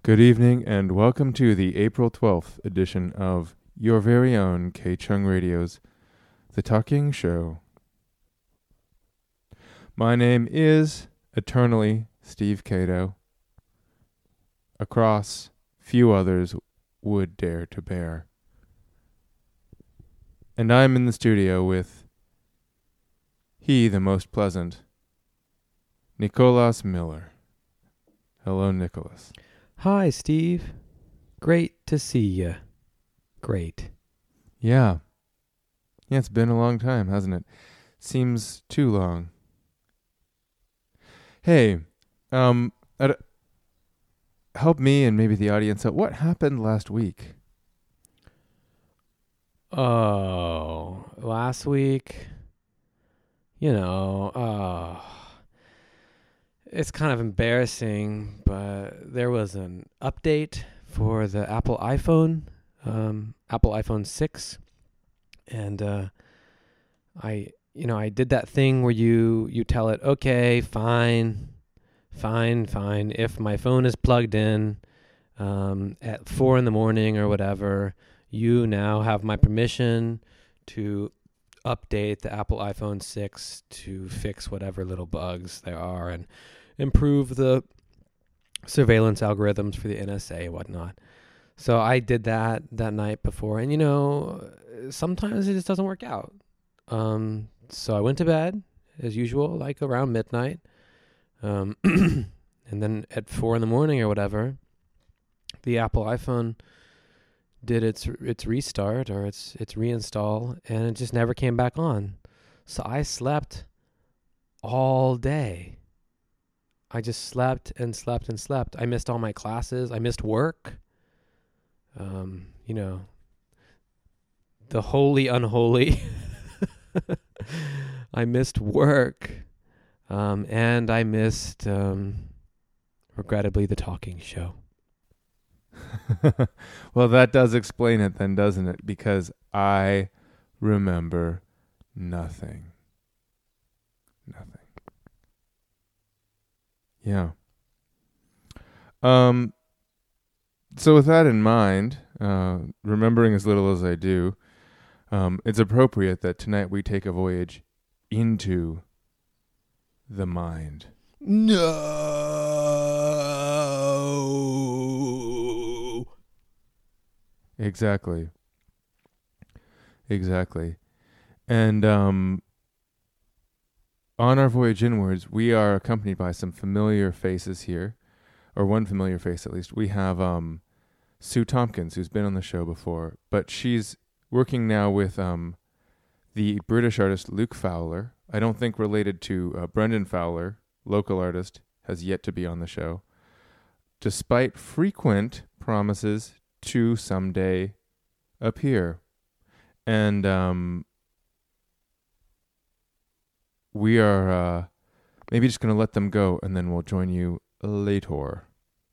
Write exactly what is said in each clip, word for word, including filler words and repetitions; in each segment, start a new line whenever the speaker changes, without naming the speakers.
Good evening and welcome to the April twelfth edition of your very own K-Chung Radio's The Talking Show. My name is, eternally, Steve Cato. Across, few others would dare to bear. And I'm in the studio with he, the most pleasant, Nicholas Miller. Hello, Nicholas.
Hi, Steve. Great to see you. Great.
Yeah. Yeah, it's been a long time, hasn't it? Seems too long. Hey, um, uh, help me and maybe the audience out. What happened last week?
Oh, last week, you know, uh, it's kind of embarrassing, but there was an update for the Apple iPhone, um, Apple iPhone six, and uh, I, you know, I did that thing where you you tell it, okay, fine, fine, fine. If my phone is plugged in um, at four in the morning or whatever, you now have my permission to update the Apple iPhone six to fix whatever little bugs there are and improve the surveillance algorithms for the N S A and whatnot. So I did that that night before. And, you know, sometimes it just doesn't work out. Um, so I went to bed, as usual, like around midnight. Um, and then at four in the morning or whatever, the Apple iPhone did its its restart or its its reinstall, and it just never came back on. So I slept all day. I just slept and slept and slept. I missed all my classes. I missed work. Um, you know, the holy unholy. I missed work, um, and I missed, um, regrettably, the talking show.
Well, that does explain it then, doesn't it? Because I remember nothing. Nothing. Yeah. Um. So with that in mind, uh, remembering as little as I do, um, it's appropriate that tonight we take a voyage into the mind.
No.
Exactly. Exactly. And um, on our voyage inwards, we are accompanied by some familiar faces here, or one familiar face at least. We have um, Sue Tompkins, who's been on the show before, but she's working now with um, the British artist Luke Fowler. I don't think related to uh, Brendan Fowler, local artist, has yet to be on the show, despite frequent promises to someday appear. And um, we are uh, maybe just going to let them go, and then we'll join you later.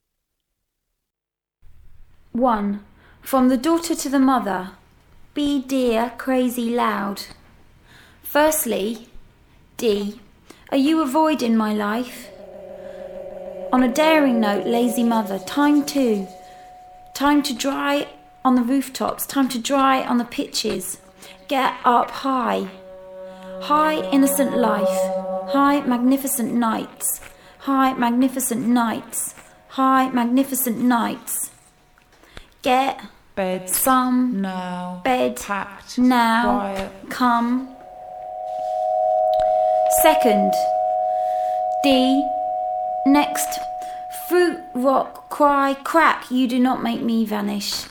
one. From the daughter to the mother. Be dear, crazy loud. Firstly, D. Are you avoiding my life? On a daring note, lazy mother. Time two. Time to dry on the rooftops. Time to dry on the pitches. Get up high. High innocent life. High magnificent nights. High magnificent nights. High magnificent nights. Get
bed
some
now.
Bed
Packed.
now.
Quiet.
Come. Second. D. Next. Fruit, rock, cry, crack, you do not make me vanish.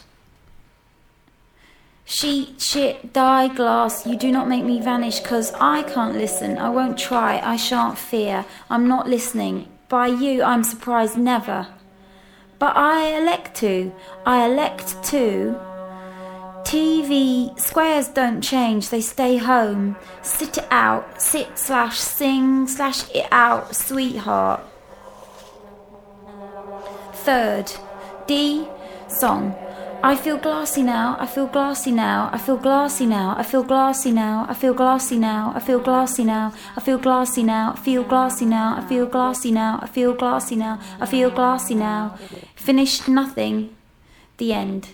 Sheet, shit, die, glass, you do not make me vanish, 'cause I can't listen, I won't try, I shan't fear, I'm not listening. By you, I'm surprised never. But I elect to, I elect to. T V squares don't change, they stay home. Sit it out, sit slash sing slash it out, sweetheart. Third, D, song. I feel glassy now, I feel glassy now, I feel glassy now, I feel glassy now, I feel glassy now, I feel glassy now, I feel glassy now, I feel glassy now, I feel glassy now, I feel glassy now, I feel glassy now. Finished nothing. The end.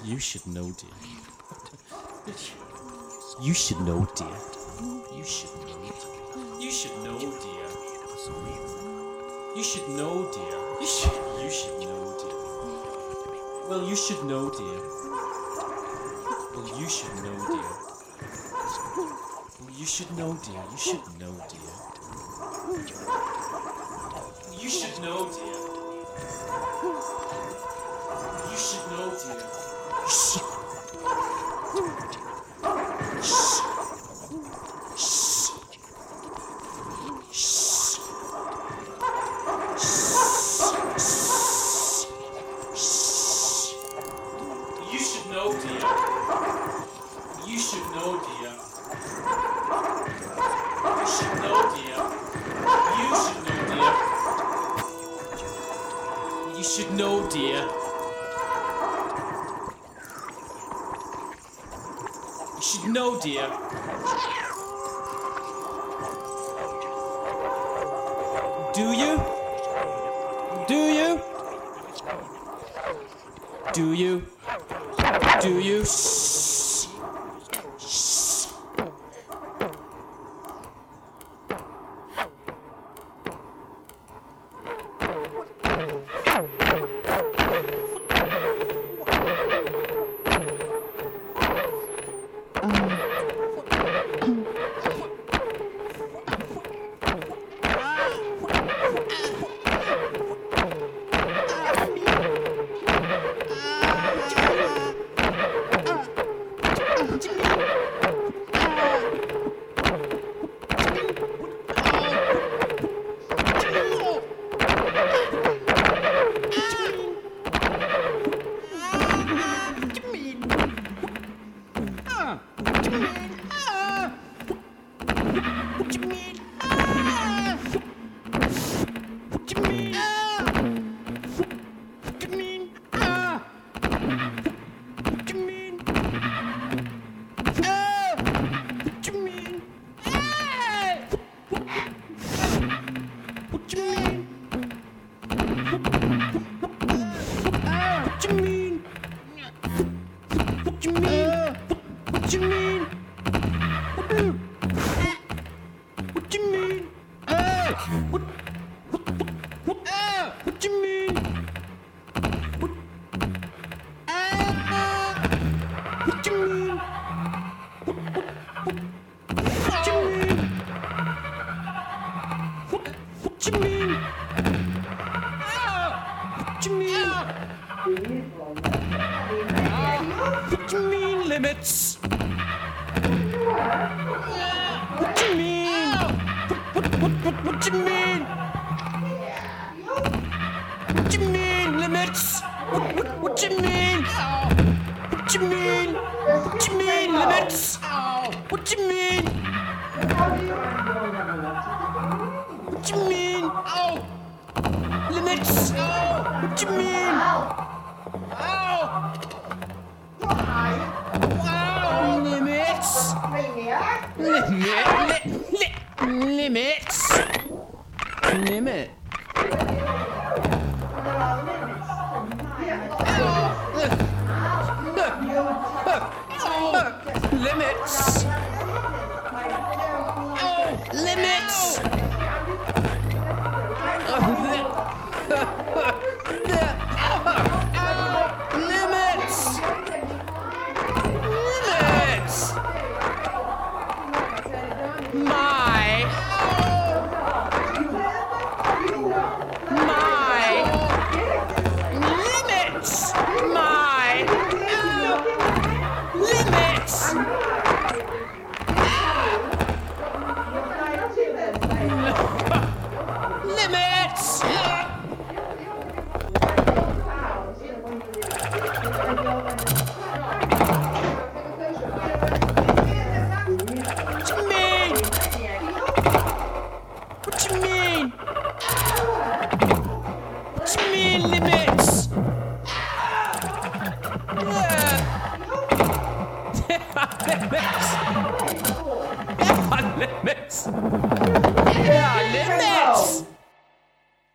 You should know, dear. You should know, dear. You should know. You should know, dear. You should know, dear. You should. You should know, dear. Well, you should know, dear. Well, you should know, dear. Well, you should know, dear. You should know, dear. You should know, dear. You should know, dear. Shh. Shh. Shh. Shh. Shh. You should know, dear. You should know, dear. You should know, dear. You should know, dear. You should know, dear. You should know, dear. Do you? Do you? Do you? Do you? Shh. Shh.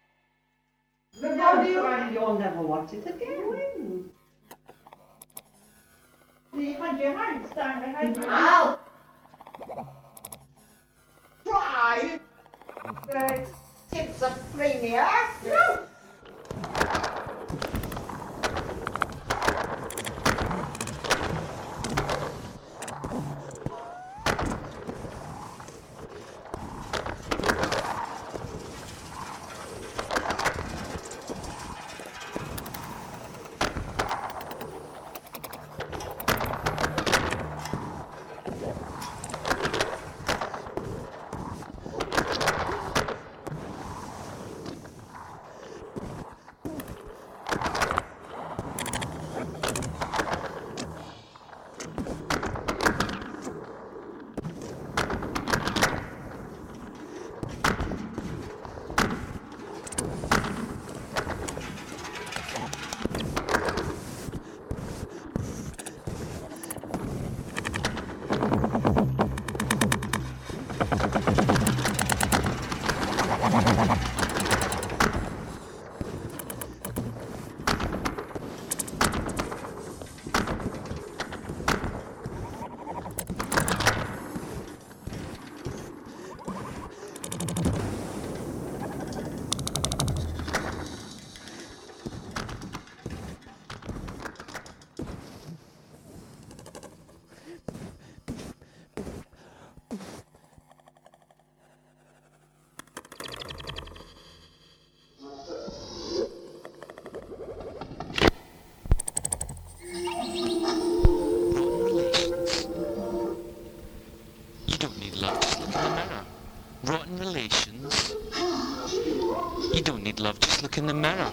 You'll never watch it again. hold your handstand behind your
Ow!
Try the schizophrenia. No.
You don't need love, just look in the mirror.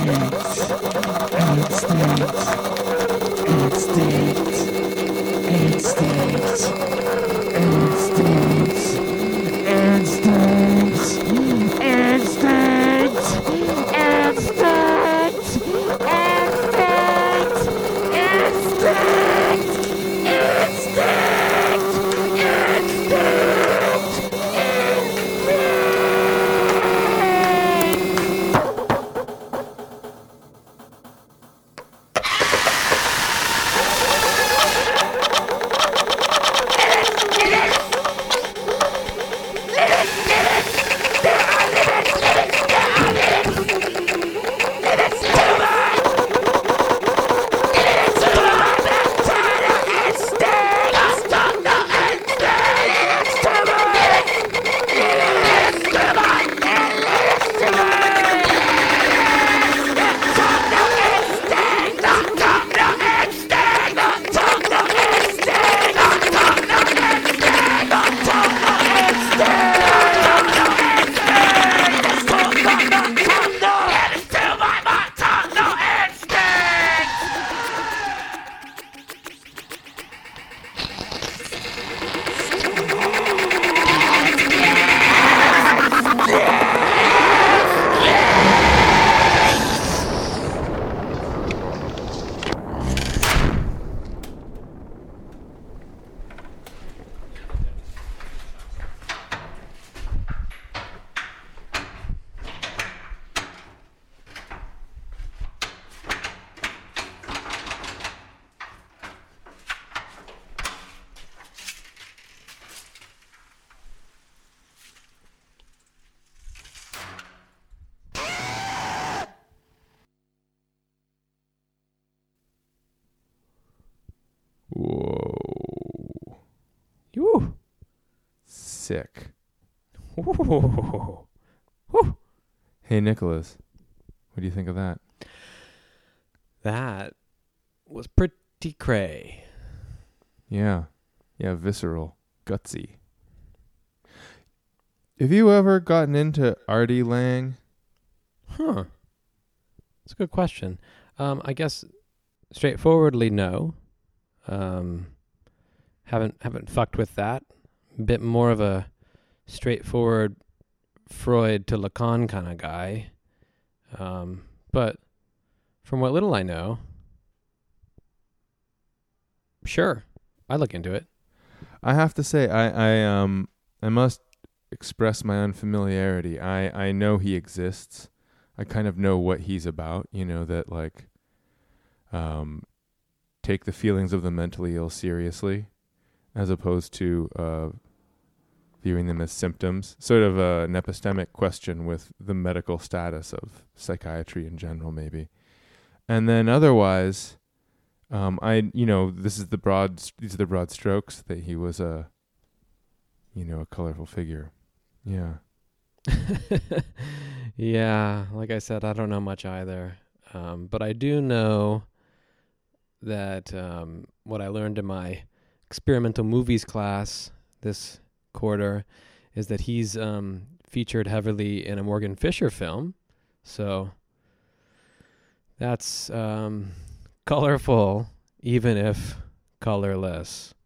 Whoa.
Woo.
Sick.
Woo.
Hey, Nicholas. What do you think of that?
That was pretty cray.
Yeah. Yeah, visceral. Gutsy. Have you ever gotten into Artie Lang?
Huh. That's a good question. Um, I guess straightforwardly, no. Um, haven't haven't fucked with that. A bit more of a straightforward Freud to Lacan kind of guy. Um, but from what little I know, sure, I look into it.
I have to say, I, I um I must express my unfamiliarity. I, I know he exists. I kind of know what he's about. You know, that like um take the feelings of the mentally ill seriously, as opposed to uh, viewing them as symptoms. Sort of a, an epistemic question with the medical status of psychiatry in general, maybe. And then otherwise, um, I you know this is the broad these are the broad strokes that he was a you know a colorful figure. Yeah.
Yeah, like I said, I don't know much either, um, but I do know that um, what I learned in my experimental movies class this quarter is that he's um, featured heavily in a Morgan Fisher film. So that's um, colorful, even if colorless.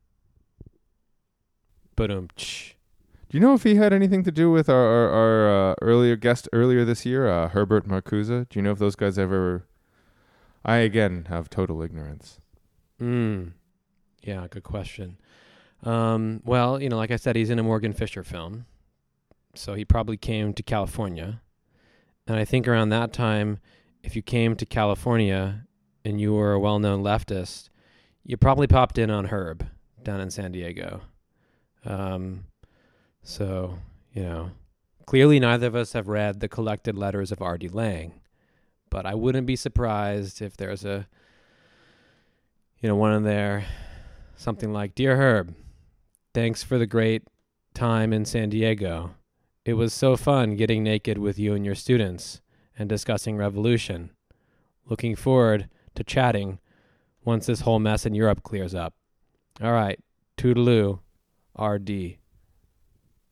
Ba-dum-tsh.
Do you know if he had anything to do with our our, our uh, earlier guest earlier this year, uh, Herbert Marcuse? Do you know if those guys ever? I again have total ignorance.
Mm. Yeah, good question. Um, well, you know, like I said, he's in a Morgan Fisher film, so he probably came to California. And I think around that time, if you came to California and you were a well-known leftist, you probably popped in on Herb down in San Diego. Um, so, you know, clearly neither of us have read the collected letters of Artie Lang, but I wouldn't be surprised if there's a, you know, one in there, something like, "Dear Herb, thanks for the great time in San Diego. It was so fun getting naked with you and your students and discussing revolution. Looking forward to chatting once this whole mess in Europe clears up. All right, toodaloo, R D."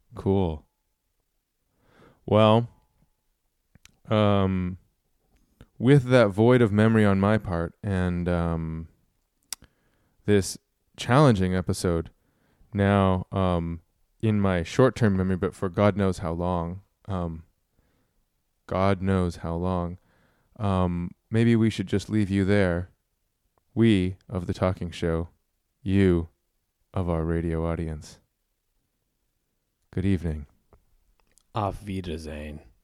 Cool. Well, um, with that void of memory on my part and um, this challenging episode now um, in my short-term memory, but for God knows how long, um, God knows how long, um, maybe we should just leave you there. We of the talking show, you of our radio audience. Good evening.
Auf Wiedersehen.